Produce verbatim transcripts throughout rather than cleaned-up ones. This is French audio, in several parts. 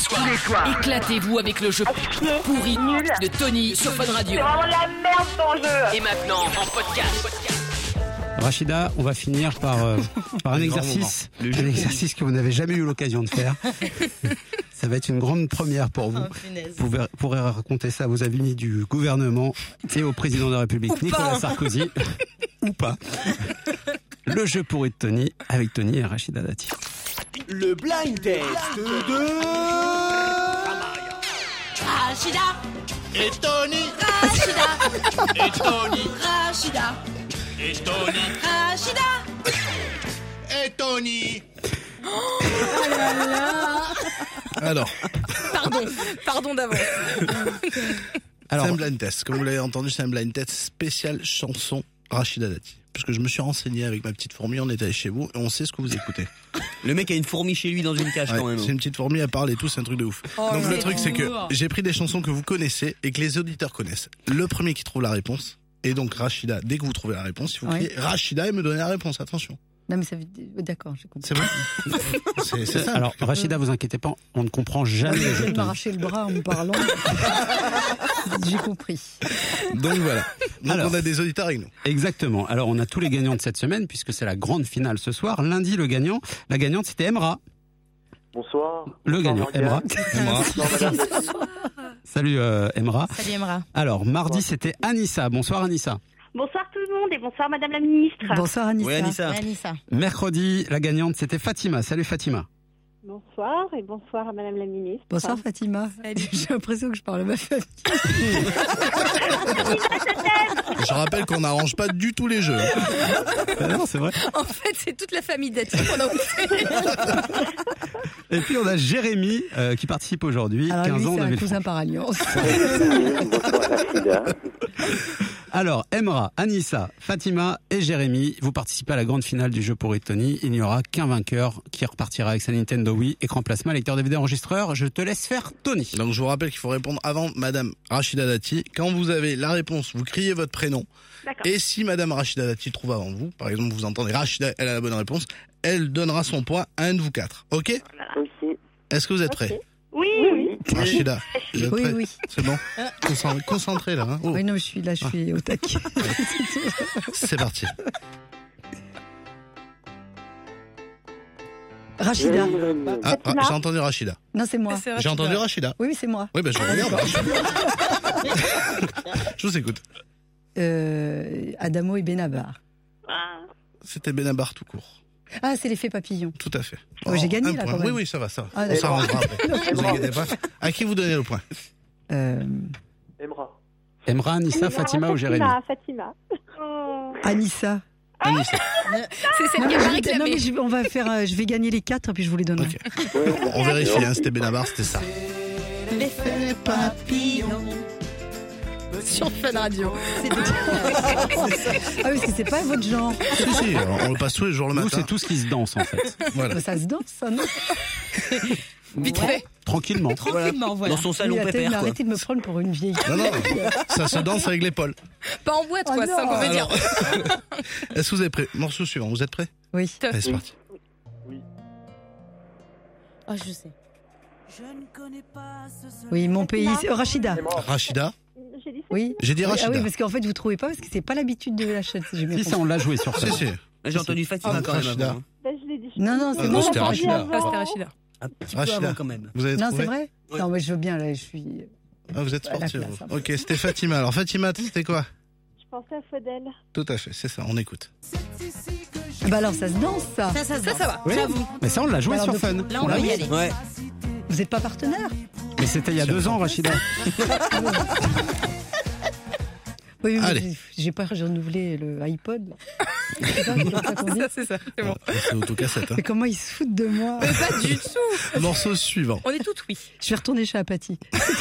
soirs, tous les soirs. Éclatez-vous avec le jeu pourri nul de Tony sur Fun Radio. C'est vraiment la merde ton jeu. Et maintenant, en podcast. Rachida, on va finir par, euh, par un exercice, un exercice que vous n'avez jamais eu l'occasion de faire. Ça va être une grande première pour vous. Oh, vous ver- pourrez raconter ça à vos amis du gouvernement et au président de la République, Ou Nicolas pas. Sarkozy. Ou pas. Le jeu pourri de Tony, avec Tony et Rachida Dati. Le blind test de Rachida, et Tony Rachida, et Tony Rachida, et Tony Rachida. et Tony. Alors, Pardon, pardon d'avance. Alors, c'est un blind test. Comme vous l'avez entendu, c'est un blind test spécial chanson Rachida Dati. Parce que je me suis renseigné avec ma petite fourmi, on est allé chez vous et on sait ce que vous écoutez. Le mec a une fourmi chez lui dans une cage Ouais, quand même. c'est une petite fourmi, elle parle et tout, c'est un truc de ouf. Oh, Donc le c'est truc c'est que lourd. j'ai pris des chansons que vous connaissez et que les auditeurs connaissent. Le premier qui trouve la réponse, et donc Rachida, dès que vous trouvez la réponse, il faut Ouais. crier Rachida et me donner la réponse, attention. Non, mais ça veut dire... D'accord, j'ai compris. C'est bon. c'est, c'est ça. alors, Rachida, vous inquiétez pas, on ne comprend jamais le Je jeu vais de Tony. m'arracher le bras en me parlant. J'ai compris. Donc voilà. Donc Alors. on a des auditeurs avec nous. Exactement. Alors, on a tous les gagnants de cette semaine, puisque c'est la grande finale ce soir. Lundi, le gagnant, la gagnante, c'était Emra. Bonsoir. Le Bonsoir, gagnant, Morgane. Emra. Bonsoir, madame. Salut, euh, Emra. Salut Emra. Alors, mardi, c'était Anissa. Bonsoir, Anissa. Bonsoir tout le monde et bonsoir madame la ministre. Bonsoir Anissa. Ouais, Anissa. Anissa. Mercredi, la gagnante, c'était Fatima. Salut, Fatima. Bonsoir et bonsoir à madame la ministre. Bonsoir Fatima. J'ai l'impression que je parle à ma famille. Je rappelle qu'on n'arrange pas du tout les jeux. Ah non, c'est vrai. En fait, c'est toute la famille Dati qu'on a oublié. Et puis, on a Jérémy, euh, qui participe aujourd'hui. Alors quinze lui, ans c'est de un Villefranche. cousin par alliance. Bonsoir, Rachida. Alors, Emra, Anissa, Fatima et Jérémy, vous participez à la grande finale du jeu pourri de Tony. Il n'y aura qu'un vainqueur qui repartira avec sa Nintendo Wii, écran plasma, lecteur D V D enregistreur. Je te laisse faire Tony. Donc je vous rappelle qu'il faut répondre avant Madame Rachida Dati. Quand vous avez la réponse, vous criez votre prénom. D'accord. Et si Madame Rachida Dati trouve avant vous, par exemple vous entendez Rachida, elle a la bonne réponse, elle donnera son point à un de vous quatre. Ok? Ok. Est-ce que vous êtes prêts? Oui, oui. Rachida, vous êtes Oui, prêts? oui. C'est bon? Concent- Concentré là. Hein. Oh, Oui, non, je suis là, je suis au taquet. c'est parti. Rachida. Ah, ah, j'ai entendu Rachida. Non, c'est moi. J'ai entendu Rachida. Oui, oui, c'est moi. Oui, ben je regarde. Je vous écoute. Euh, Adamo et Benabar. Ah. C'était Benabar tout court. Ah, c'est l'effet papillon. Tout à fait. Ouais, j'ai gagné, un là, point. quand même. Oui, oui, ça va, ça va. Ah, On d'accord. s'arrangera après. Ne vous inquiétez pas. À qui vous donnez le point? Euh, Emra. Emra, Anissa, Fatima ou Jérémy? Fatima. Oh. Anissa. Anissa. C'est celle Non, qui a mais, pas je, non, réclamé. mais je, on va faire, euh, je vais gagner les quatre puis je vous les donnerai. Ok. On vérifie, hein, c'était Benabar, c'était ça. L'effet papillon. Sur Fun Radio. Ah oui, parce que c'est pas votre genre. Si, si, on le passe tous les jours le Nous, matin. c'est tout ce qui se danse, en fait. Voilà. Ça se danse, ça, non? Vite fait. Tranquillement. Tranquillement, voilà. Dans son salon Oui, attends, pépère, mais quoi. arrêtez de me prendre pour une vieille. Non, non, ça se danse avec l'épaule. Pas en boîte, Oh quoi, c'est ça non. qu'on veut dire. Alors, est-ce que vous êtes prêts? Morceau suivant, vous êtes prêts? Oui. Allez, c'est parti. Oh, je sais. Oui, mon pays. c'est- oh, Rachida. Rachida. J'ai dit ça. Oui. J'ai dit Oui, Rachida. Ah oui, parce qu'en fait, vous trouvez pas parce que c'est pas l'habitude de la chaîne. Si j'ai bien Si, ça, compris. on l'a joué sur ça. Si, si. J'ai entendu Fatima Ah, quand même Rachida. avant. hein. Ben, je l'ai dit. Non, non, Ah, c'est non, moi. c'était la Rachida. première. Ah, c'était Rachida. Un petit Rachida. peu avant quand même. Vous avez Non, trouvé? c'est vrai. Ouais. Non, mais je veux bien, là, je suis. Ah, vous êtes À la sportif. classe, vous. Ok, c'était Fatima. Alors, Fatima, c'était quoi? Je pensais à Faudel. Tout à fait, c'est ça, on écoute. Bah alors, ça se danse, ça. Ça, ça, ça, ça va. Oui. J'avoue. Mais ça, on l'a joué Alors, sur de- Fun. Là, on va y aller. Ouais. Vous êtes pas partenaire? Mais c'était il y a deux ans, Rachida. Oui, oui, Allez. j'ai- j'ai pas renouvelé le iPod. C'est ça, c'est comme ça qu'on dit. Ça, c'est ça. C'est bon. C'est autocassette. Hein. Mais comment ils se foutent de moi? Mais pas du tout. Morceau suivant. On est toutes oui. Je vais retourner chez Apathy.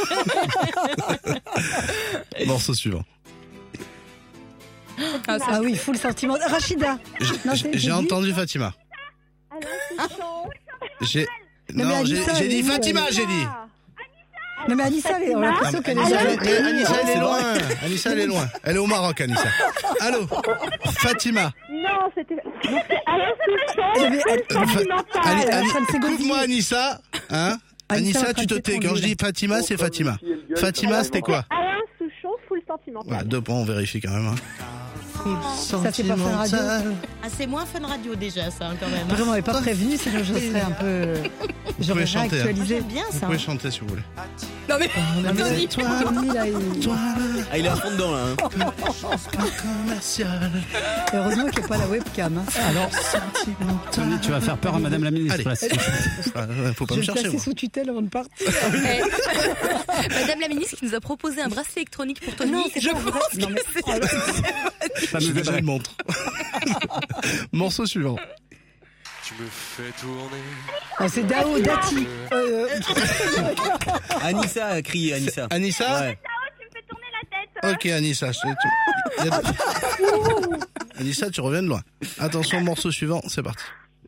Morceau suivant. Ah, ça- Ah oui, full sentiment. Rachida. J'ai- Non, J'ai c'est- j'ai j'ai entendu Fatima. Alors, c'est chaud. J'ai. Non, mais Non, j'ai Anissa, j'ai elle dit est où, Fatima, elle j'ai dit. Non, mais Anissa, elle- on a l'impression qu'elle est Anissa, déjà. elle- mais Anissa, elle est loin. Anissa, elle est loin. Elle est au Maroc, Anissa. Allô, Fatima. Non, c'était. Alors, c'est chaud. Elle avait- elle- Full sentimental. Ani- elle est en Ani- train de s'égosiller. Coupe-moi Anissa, hein. Anissa, tu te tais. Quand je dis Fatima, c'est Fatima. Fatima, c'était quoi? Alain Souchon, full sentimental. Ouais, deux points, on vérifie quand même. Hein. Ça, c'est pas Fun Radio. Ah, c'est moins Fun Radio déjà, ça, quand même. Vraiment, elle n'est pas prévenue, sinon je serais un peu. J'aurais chanter, hein. réactualisé. J'aime bien Vous ça. pouvez chanter si vous voulez. Non, mais. Tony. Toi, Tony, là, il- toi, Ah, il est à fond dedans, là. Hein. commercial. Heureusement qu'il n'y a pas la webcam. Hein. Alors, Tony, tu vas faire peur à Madame la Ministre. Allez. là, si tu- Ah, faut pas Je me vais le chercher, placer moi. sous tutelle avant de partir. Eh. Madame la ministre qui nous a proposé un bracelet électronique pour Tony. Non, c'est je pas vrai. pense Non, que mais- c'est- Ça J'ai nous déjà aiderait. une montre. Morceau suivant. Tu me fais tourner. Ah, c'est Dao, Dati. Euh, Anissa a crié, Anissa. Anissa Ouais. Ok, Anissa. Je... tu- y a- Anissa, tu reviens de loin. Attention, morceau suivant, c'est parti.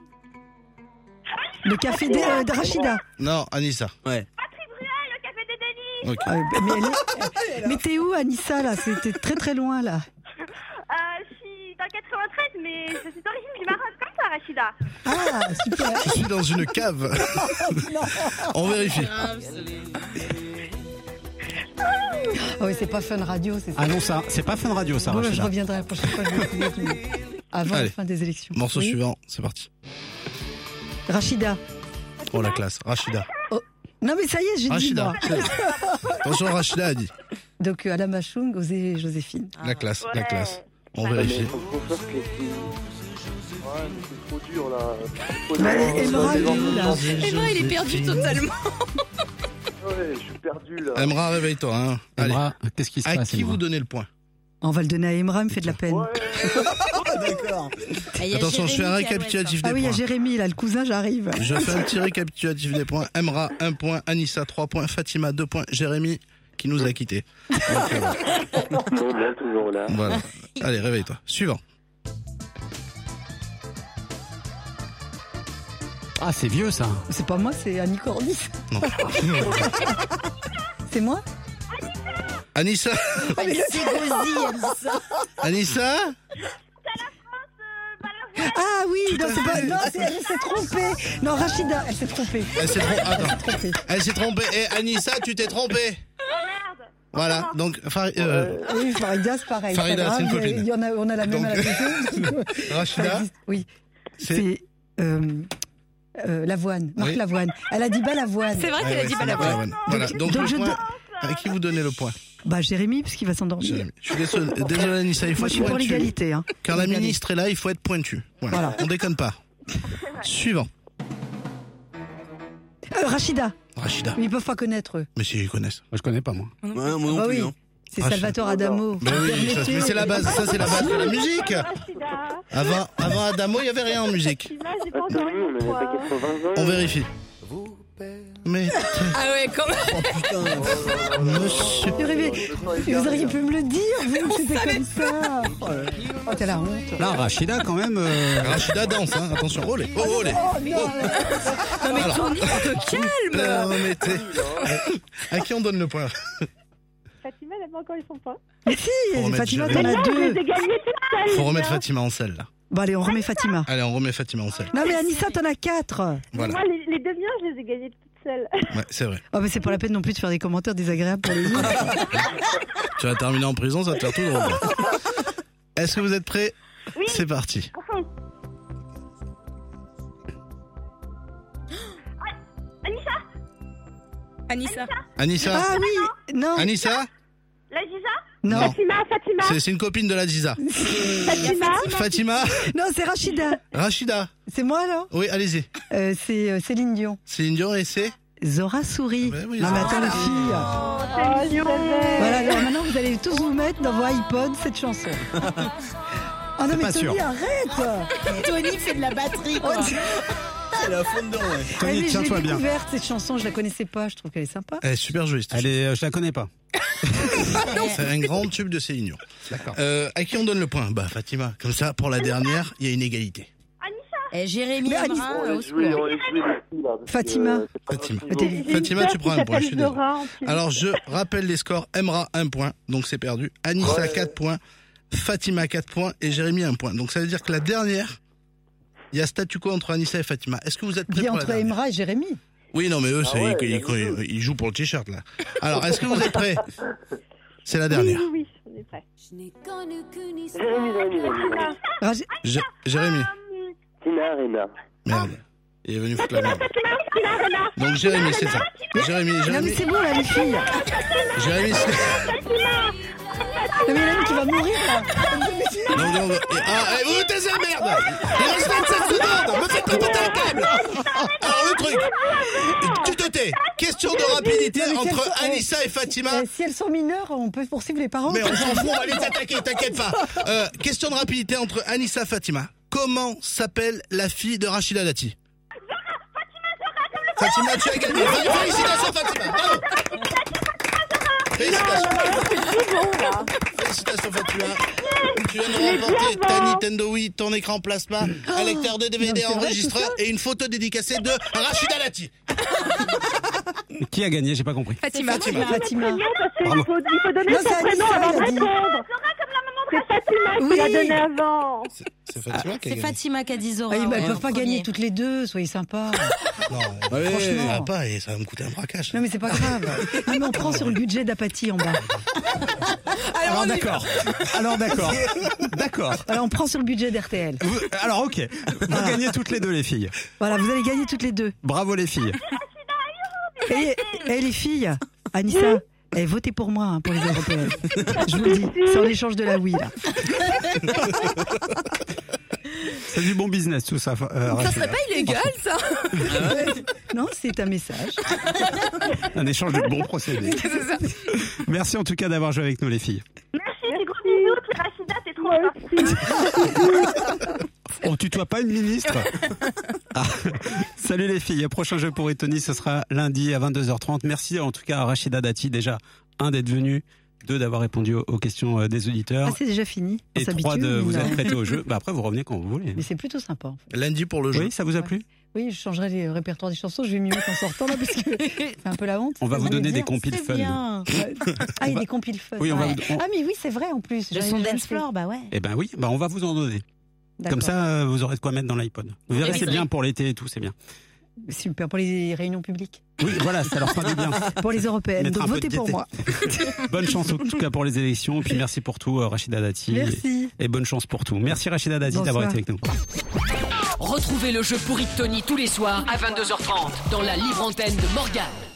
le café de, euh, de Rachida. Non, Anissa. Ouais. Ok. Ah, mais elle est- mais t'es où, Anissa, là? C'était très très loin, là. Euh, je suis dans quatre-vingt-treize, mais je suis d'origine du Maroc, comme toi, Rachida. Ah, super. Je suis dans une cave. On vérifie. Oh, oui, c'est pas Fun Radio, c'est ça. Ah non, ça, c'est pas Fun Radio, ça, Bon, je Rachida. reviendrai la prochaine fois. Je vais essayer de- Avant Allez. la fin des élections. Morceau Oui. suivant, c'est parti. Rachida. Oh la classe, Rachida. Non, mais ça y est, j'ai dit Rachida. moi. Attention, Rachida a dit. Donc, euh, Alain Machung, Osé et Joséphine. La classe, la classe. On Mais vérifie. faut trop faire que les filles. Ouais, mais c'est trop dur là. Trop Bah, dur. elle- Emra, elle est où, là Emma, il est perdu totalement. Ouais, je suis perdu là. Emra, réveille-toi. Hein. Allez. Emra, qu'est-ce qui se À passe qui Emra vous donnez le point? On va le donner à Emra, il me fait de la peine. Ouais. D'accord. Et il y a Attention, je fais un Jérémy qui a récapitulatif Ah des oui, il y a points. Jérémy, là, le cousin, j'arrive. Je fais un petit récapitulatif des points. Emra, un point. Anissa, trois points. Fatima, deux points. Jérémy, qui nous a quittés. Donc, euh, Toujours là, toujours là. voilà. Allez, réveille-toi. Suivant. Ah, c'est vieux, ça. C'est pas moi, c'est Annie Cordy. Non. C'est moi? Anissa, Elle s'est gosée, elle dit ça. Anissa, Ah oui, non, c'est pas. Non, c'est- elle s'est trompée. Non, Rachida, elle s'est trompée. elle s'est trompée. Attends. Trompée. Elle s'est trompée. Et Anissa, tu t'es trompée. Voilà. Donc, Fari- euh, Oui, Farida, c'est pareil. Farida, pas grave, c'est une copine. Il y en a, on a la même Donc- à la maison. Rachida, Ça existe. Oui. c'est. C'est. Euh, euh, Lavoine, Marc Oui. Lavoine. Elle a dit bas Lavoine. C'est vrai Ouais, qu'elle a ouais, dit c'est pas la Marc voix. Lavoine. Voilà. Donc, donc le je point. donne- À qui vous donnez le point? Bah, Jérémy, parce qu'il va s'endormir. Jérémy. Je suis désolé, désolé Anissa, il faut Moi, je suis être pour pointu. l'égalité. Hein. Quand la L'égalité. ministre est là, il faut être pointu. Voilà. Voilà. On déconne pas. Suivant. Euh, Rachida. Rachida. Mais ils peuvent pas connaître eux. Mais si, ils connaissent. Moi, je connais pas, moi. Ouais, moi non Ah plus. oui. Hein. C'est Rachida. Salvatore Adamo. Mais oui, ça, Permettez- mais c'est la base, ça c'est la base de la musique. Rachida. Avant, avant Adamo, il y avait rien en musique. Fatima, j'ai pas Attends, entendu on n'avait mon pas point. quatre-vingts ans. On vérifie. Mais Ah ouais, quand même. monsieur, Vous auriez- vous auriez pu me le dire, vous, c'était comme ça. Oh, t'as la honte. Là, Rachida, quand même. euh, Rachida danse, hein. Attention, olé, oh, olé. Oh, non. Non mais Tony, te calme. Euh, mais t'es- à qui on donne le point? Fatima, elle a pas encore eu son point. Mais si, Faut remettre Fatima, Jérémy. t'en as Non, je deux. les ai gagnés toute seule. Faut remettre Fatima en selle, là. Bon, allez, on remet Fatima. Allez, on remet Fatima en selle. Non, mais Anissa, t'en as quatre. Voilà. Moi, les, les deux miens, je les ai gagnés toutes seules. Ouais, c'est vrai. Oh, mais c'est pas la peine non plus de faire des commentaires désagréables pour les autres. Tu vas terminer en prison, ça va te faire tout drôle. Est-ce que vous êtes prêts? Oui. C'est parti. Anissa, Anissa. Anissa? Ah oui, non, Anissa? la Giza, non, Fatima, Fatima, C'est c'est une copine de la Ziza. Fatima, Fatima? non, c'est Rachida. Rachida? C'est moi, là Oui, allez-y. euh, C'est euh, Céline Dion. Céline Dion et c'est? Zora Souris. Ah bah oui, non, mais Zora. attends, les filles. oh, c'est mignon. Voilà, alors maintenant, vous allez tous vous mettre dans vos iPods cette chanson. Ah non, mais pas Tony, sûr. arrête. Tony fait de la batterie, quoi. Elle est à fond dedans, ouais. Ah, Tony, mais je tiens-toi l'ai bien. découverte, cette chanson, je la connaissais pas, je trouve qu'elle est sympa. Elle est super jolie. cette Elle est, euh, je la connais pas. chanson. C'est un grand tube de Céline Dion. D'accord. Euh, à qui on donne le point? Bah, Fatima. Comme ça, pour la dernière, il y a une égalité. Eh, Jérémy Mais Anissa- Emra, On au les secours. jouer, on les jouer les filles, là. parce que, Fatima. euh, c'est pas Fatima. notre niveau. J'ai- J'ai Fatima, une tu sœur prends qui un point, je suis s'appelle désolé. Zora, en plus. Alors, je rappelle les scores. Emra, un point. Donc, c'est perdu. Anissa, quatre points. Fatima, quatre points. Et Jérémy, un point. Donc, ça veut dire que la dernière, il y a statu quo entre Anissa et Fatima. Est-ce que vous êtes prêts Bien pour la entre dernière? Emra et Jérémy. Oui, non, mais eux, c'est, Ah ouais, ils, il y a ils- les deux. ils jouent pour le t-shirt, là. Alors, est-ce que vous êtes prêts? C'est la dernière. Oui, oui, oui, on est prêts. Jérémy, Jérémy, Jérémy. Raj- Jé- Jérémy. Euh, Tina Arena. Merde. Il est venu foutre la merde. Fatima, Fatima, Fatima. Donc, Jérémy, c'est ça. Jérémy, Non mais Jérémy, c'est bon là les filles. Jérémy, c'est... Non mais il y en a une qui va mourir là. Non, non, ah, eh, vous taisez la merde! Il reste vingt-sept secondes! Me faites pas péter un câble! Alors, le truc, tu te tais. Question de rapidité Non, mais si entre elles sont- Anissa et Fatima. Euh, si elles sont mineures, on peut poursuivre les parents. Mais on s'en fout, on va les attaquer, t'inquiète pas. Euh, question de rapidité entre Anissa et Fatima. Comment s'appelle la fille de Rachida Dati? Fatima, tu as gagné. Fé- Félicitations, Fatima. Bravo. Félicitations. Félicitations, Fatima. Tu viens de remporter ta Nintendo Wii, ton écran plasma, un lecteur de D V D non, c'est vrai, enregistreur tout ça et une photo dédicacée de Rachida Dati. Qui a gagné? J'ai pas compris. Fatima. Fatima. Fatima. Parce qu'il Bravo. faut, il faut donner Non, son c'est prénom Anissa, avant de elle a dit. répondre. C'est Fatima qui Oui. l'a donné avant. C'est Fatima qui a C'est gagné. Fatima qui a dit Zora. Ah, bah, elles ouais, peuvent en pas premier. gagner toutes les deux, soyez sympas. Non, Ouais, Franchement. ça va pas et ça va me coûter un braquage. Non mais c'est pas grave. Non mais on prend sur le budget d'Apathie en bas. Alors d'accord. Alors d'accord. D'accord. Voilà, on prend sur le budget d'R T L. Vous- Alors ok. Vous gagnez toutes les deux les filles. Voilà, vous allez gagner toutes les deux. Bravo les filles. Et, et les filles, Anissa, eh, votez pour moi hein, pour les européennes. Je vous le dis, c'est en échange de la oui là. C'est du bon business tout ça. euh, Ça Rachida. serait pas illégal, ça? Non, c'est un message. Un échange de bons procédés. Merci en tout cas d'avoir joué avec nous les filles. Merci, des gros bisous. Puis Rachida, t'es trop forte. On tutoie pas une ministre. Ah. Salut les filles, prochain jeu pour Tony, ce sera lundi à vingt-deux heures trente. Merci en tout cas à Rachida Dati, déjà, un d'être venu, deux d'avoir répondu aux, aux questions euh, des auditeurs, Ah, c'est déjà fini. On et s'habitue, trois de vous mais non. être prêtés au jeu. Bah après vous revenez quand vous voulez. Mais c'est plutôt sympa. En fait. Lundi pour le jeu. Oui, ça vous a plu? Oui, je changerai les répertoires des chansons. Je vais m'y mettre en sortant là parce que c'est un peu la honte. On va vous Mais donner bien, des compiles c'est fun. bien. Ouais. Ah, il y a des compiles fun. Oui, on va Ouais. vous- on- Ah mais oui, c'est vrai en plus. Le J'en ai son déjà dance acheté. floor, bah ouais. Eh ben oui, bah on va vous en donner. D'accord. Comme ça, euh, vous aurez de quoi mettre dans l'iPod. Vous verrez, c'est Extrait. bien pour l'été et tout, c'est bien. Super pour les réunions publiques. Oui, voilà, ça leur fera du bien. Pour les européennes. Mettre Donc un peu de votez pour gaieté. moi. Bonne chance en tout cas pour les élections. Et puis merci pour tout, euh, Rachida Dati. Merci. Et bonne chance pour tout. Merci Rachida Dati Bonsoir. d'avoir été avec nous. Retrouvez le jeu pourri de Tony tous les soirs à vingt-deux heures trente dans la libre antenne de Morgane.